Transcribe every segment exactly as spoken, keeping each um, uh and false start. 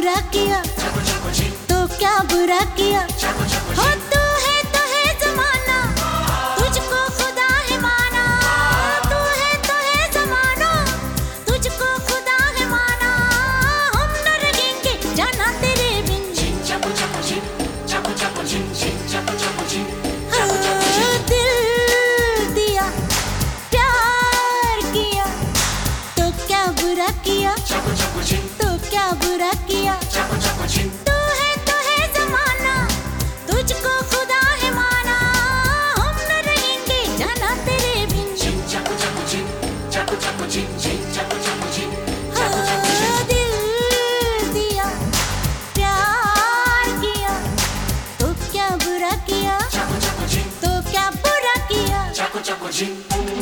बुरा किया तो क्या बुरा किया हो तू है तो है जमाना तुझको खुदा है माना तू है तो है जमाना तुझको खुदा है माना हम न रहेंगे जाना तेरे बिन हाँ, दिल दिया प्यार किया तो क्या बुरा किया तो क्या बुरा किया तू है तो है जमाना तुझको खुदा है माना हम न रहेंगे जाना तेरे बिन हाँ, दिल दिया प्यार किया तो क्या बुरा किया तो क्या बुरा किया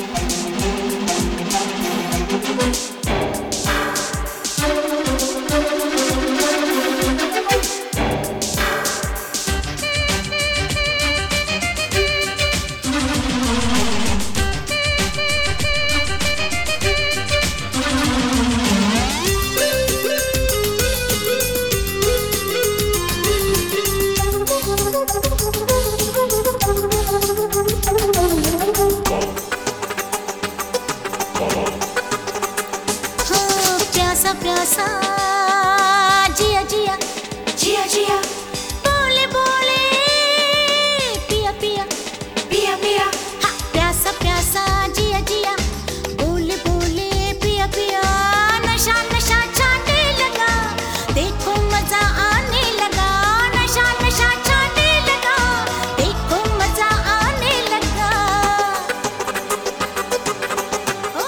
प्यासा प्यासा जिया जिया जिया जिया बोले बोले पिया पिया पिया पिया हाँ प्यासा प्यासा जिया जिया बोले बोले पिया पिया नशा नशा छाने लगा देखो मजा आने लगा नशा नशा छाने लगा देखो मजा आने लगा ओ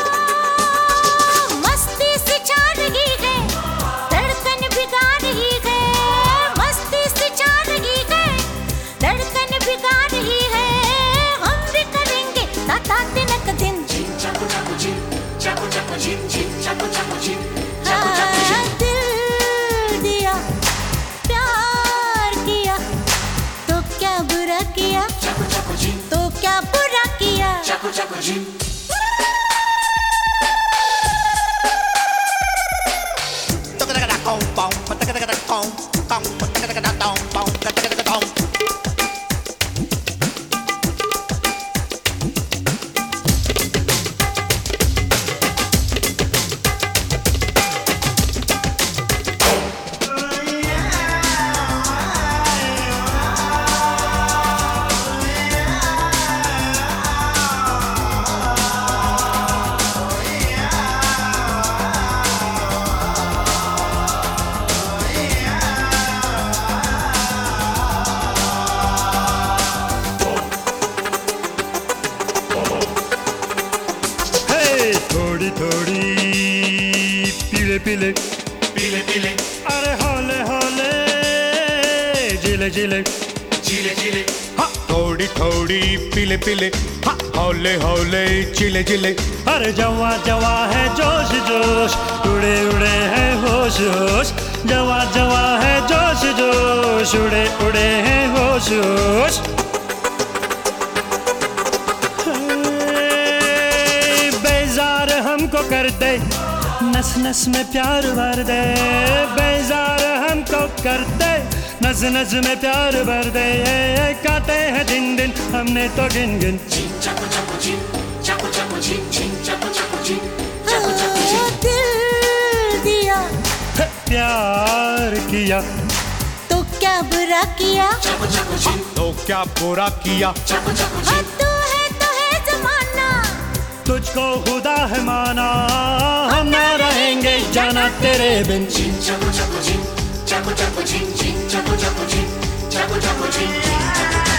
मस्ती से छा रही है धड़कन भिगा रही है मस्ती से छा रही है धड़कन भिगा रही है हम भी करेंगे ताता तिनक दिन हाँ, दिल दिया प्यार किया तो क्या बुरा किया तो क्या बुरा किया थोड़ी थोड़ी पीले पीले पीले पीले अरे हौले हौले जिले जिले जीले जीले हाँ थोड़ी थोड़ी पीले पीले हाँ हौले हौले चिले चिले अरे जवा जवा है जोश जोश उड़े उड़े है होश होश जवा जवा है जोश जोश उड़े उड़े है होश होश बेजार हमको कर दे नस नस में प्यार भर दे बेजार हमको कर दे नस नस में प्यार भर दे काटे हैं दिन दिन हमने तो गिन गिन हाँ, दिल दिया प्यार किया तो क्या बुरा किया तो क्या बुरा किया हाँ, तू है तो है जमाना तुझको खुदा है माना हम ना रहेंगे जाना तेरे बिन Chaco chaco chin, chaco chaco chin, chin chaco chaco chin, chaco chaco chin, chin chaco chaco